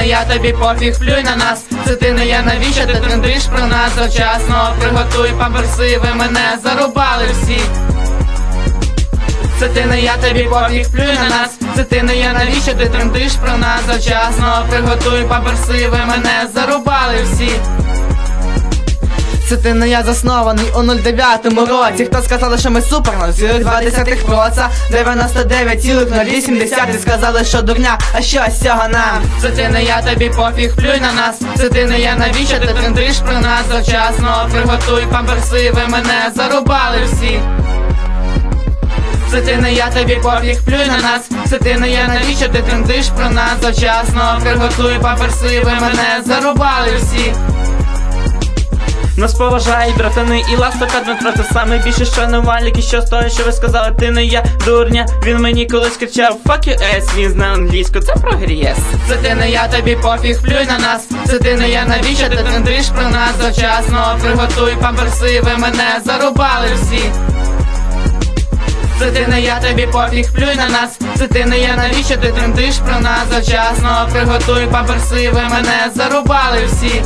не я, тобі пофіг, плюй на нас. Це ти не я, навіщо ти трендиш про нас завчасно? Приготуй памперси, ви мене зарубали всі. Це ти не я, тобі пофіг, плюй на нас. Це ти не я, навіщо ти трендиш про нас завчасно? Приготуй памперси, ви мене зарубали всі. Це ти не я, заснований у 09-му році. Хто сказали, що ми супер, на 0,2%, 99,080. Сказали, що дурня, а що з цього нам? Це ти не я, тобі пофіг, плюй на нас. Це ти не я, навіщо ти трендиш про нас завчасно? Приготуй памперси, ви мене зарубали всі. Це ти не я, тобі пофіг, плюй на нас. Це ти не я, навіщо ти трендиш про нас завчасно? Приготуй памперси, ви мене зарубали всі. Нас поважають братани і Ластока Дмитро. Це саме більше шанувальники, що з того, що ви сказали, ти не я, дурня. Він мені колись кричав fuck you ass, він знає англійську, це прогрес. Це ти не я, тобі пофіг, плюй на нас. Це ти не я, навіщо ти трендиш про нас завчасно? Приготуй памперси, ви мене зарубали всі. Це ти не я, тобі пофіг, плюй на нас. Це ти не я, навіщо ти трендиш про нас завчасно? Приготуй памперси, ви мене зарубали всі.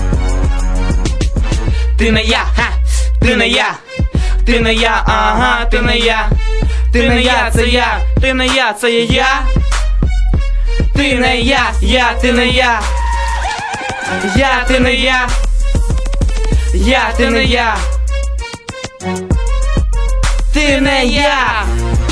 Ти не я, ха, ти не я, ти не я, ага, ти не я, ти не я, це я, ти не я, це є я, ти не я, ти не я, ти не я, ти не я, ти не я.